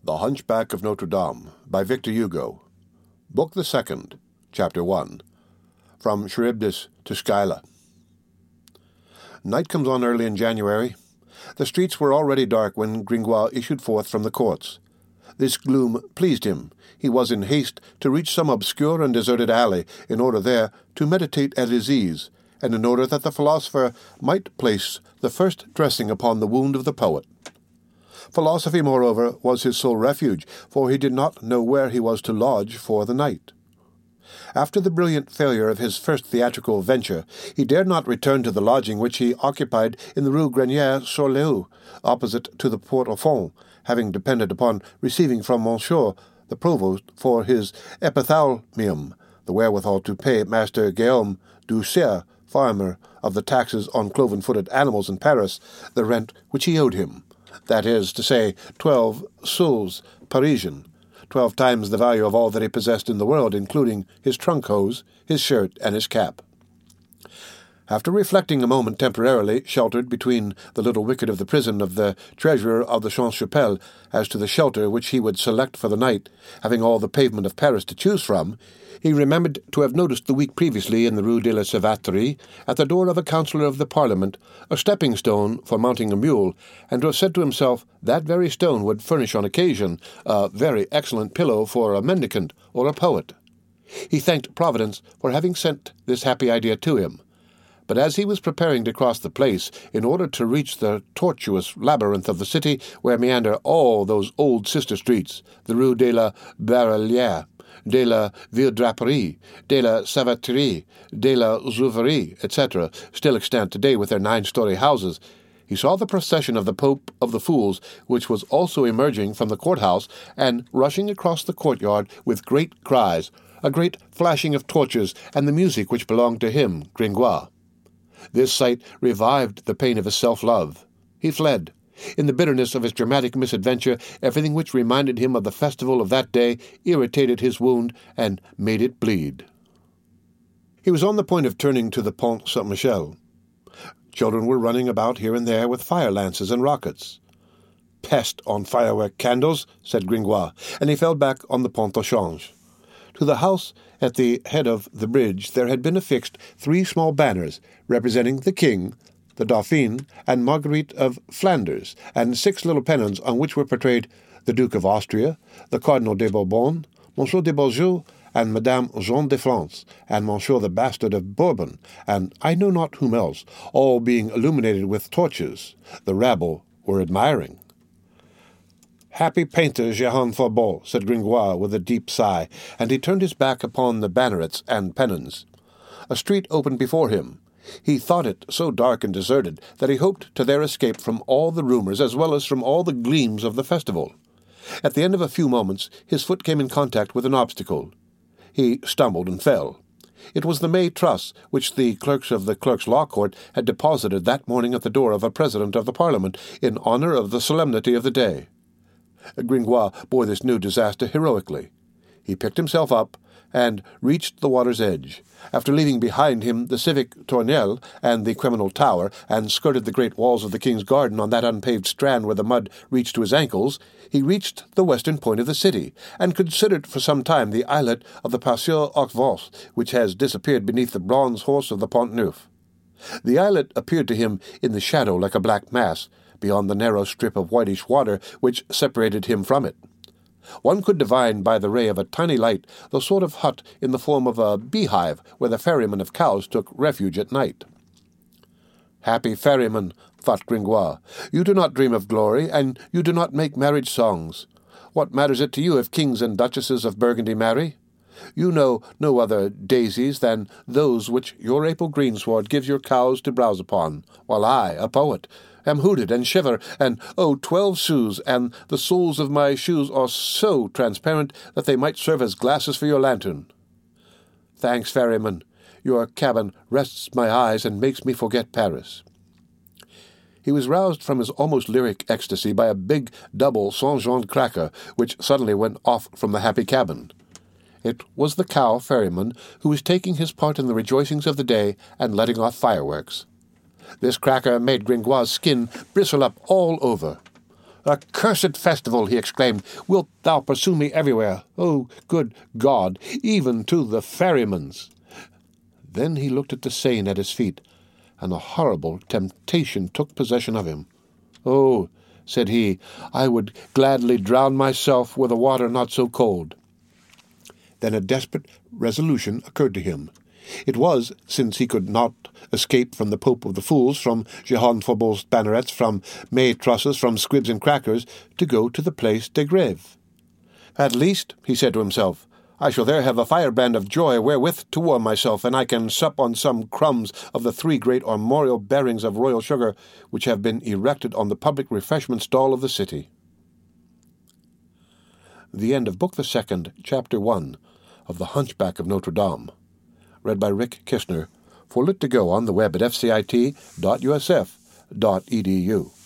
The Hunchback of Notre Dame by Victor Hugo. Book the Second, Chapter 1. From Charybdis to Scylla. Night comes on early in January. The streets were already dark when Gringoire issued forth from the courts. This gloom pleased him. He was in haste to reach some obscure and deserted alley, in order there to meditate at his ease, and in order that the philosopher might place the first dressing upon the wound of the poet. Philosophy, moreover, was his sole refuge, for he did not know where he was to lodge for the night. After the brilliant failure of his first theatrical venture, he dared not return to the lodging which he occupied in the Rue Grenier-sur-Leau, opposite to the Port-au-Fond, having depended upon receiving from Monsieur, the provost, for his epithalamium, the wherewithal to pay Master Guillaume Doucet, farmer of the taxes on cloven-footed animals in Paris, the rent which he owed him. That is to say, 12 sous Parisian, 12 times the value of all that he possessed in the world, including his trunk-hose, his shirt, and his cap. After reflecting a moment temporarily, sheltered between the little wicket of the prison of the treasurer of the Champs-Chapelle as to the shelter which he would select for the night, having all the pavement of Paris to choose from, he remembered to have noticed the week previously in the Rue de la Savaterie, at the door of a councillor of the Parliament, a stepping-stone for mounting a mule, and to have said to himself, that very stone would furnish on occasion a very excellent pillow for a mendicant or a poet. He thanked Providence for having sent this happy idea to him. But as he was preparing to cross the place, in order to reach the tortuous labyrinth of the city where meander all those old sister streets, the Rue de la Barrelière, de la Ville-Draperie, de la Savaterie, de la Juiverie, etc., still extant today with their 9-story houses, he saw the procession of the Pope of the Fools, which was also emerging from the courthouse and rushing across the courtyard with great cries, a great flashing of torches, and the music which belonged to him, Gringoire. This sight revived the pain of his self-love. He fled. In the bitterness of his dramatic misadventure, everything which reminded him of the festival of that day irritated his wound and made it bleed. He was on the point of turning to the Pont Saint-Michel. Children were running about here and there with fire-lances and rockets. "Pest on firework candles," said Gringoire, and he fell back on the Pont au Change. To the house at the head of the bridge there had been affixed 3 small banners representing the king, the Dauphin, and Marguerite of Flanders, and 6 little pennons on which were portrayed the Duke of Austria, the Cardinal de Bourbon, Monsieur de Beaujeu, and Madame Jeanne de France, and Monsieur the Bastard of Bourbon, and I know not whom else, all being illuminated with torches. The rabble were admiring. "Happy painter Jehan Faubourg," said Gringoire with a deep sigh, and he turned his back upon the bannerets and pennons. A street opened before him. He thought it so dark and deserted that he hoped to there escape from all the rumours as well as from all the gleams of the festival. At the end of a few moments his foot came in contact with an obstacle. He stumbled and fell. It was the May truss which the clerks of the Clerks' Law Court had deposited that morning at the door of a president of the Parliament in honour of the solemnity of the day. Gringoire bore this new disaster heroically. He picked himself up and reached the water's edge. After leaving behind him the civic tournelle and the criminal tower, and skirted the great walls of the King's Garden on that unpaved strand where the mud reached to his ankles, he reached the western point of the city, and considered for some time the islet of the Passeau aux Vosges, which has disappeared beneath the bronze horse of the Pont Neuf. The islet appeared to him in the shadow like a black mass, beyond the narrow strip of whitish water which separated him from it. One could divine by the ray of a tiny light the sort of hut in the form of a beehive where the ferrymen of Cowes took refuge at night. "Happy ferryman," thought Gringoire, "you do not dream of glory, and you do not make marriage songs. What matters it to you if kings and duchesses of Burgundy marry? You know no other daisies than those which your April greensward gives your cows to browse upon, while I, a poet, am hooted and shiver, and 12 sous, and the soles of my shoes are so transparent that they might serve as glasses for your lantern. Thanks, ferryman. Your cabin rests my eyes and makes me forget Paris." He was roused from his almost lyric ecstasy by a big double Saint-Jean cracker which suddenly went off from the happy cabin. It was the cow ferryman who was taking his part in the rejoicings of the day and letting off fireworks. This cracker made Gringoire's skin bristle up all over. "Accursed festival!" he exclaimed. "Wilt thou pursue me everywhere? Oh, good God, even to the ferryman's!" Then he looked at the Seine at his feet, and a horrible temptation took possession of him. "Oh," said he, "I would gladly drown myself with a water not so cold." Then a desperate resolution occurred to him. It was, since he could not escape from the Pope of the Fools, from Jehan Faubourg's bannerets, from May trusses, from squibs and crackers, to go to the Place de Grève. "At least," he said to himself, "I shall there have a firebrand of joy wherewith to warm myself, and I can sup on some crumbs of the 3 great armorial bearings of royal sugar which have been erected on the public refreshment stall of the city." The end of Book the Second, Chapter 1 of The Hunchback of Notre Dame. Read by Rick Kishner for Lit2Go on the web at fcit.usf.edu.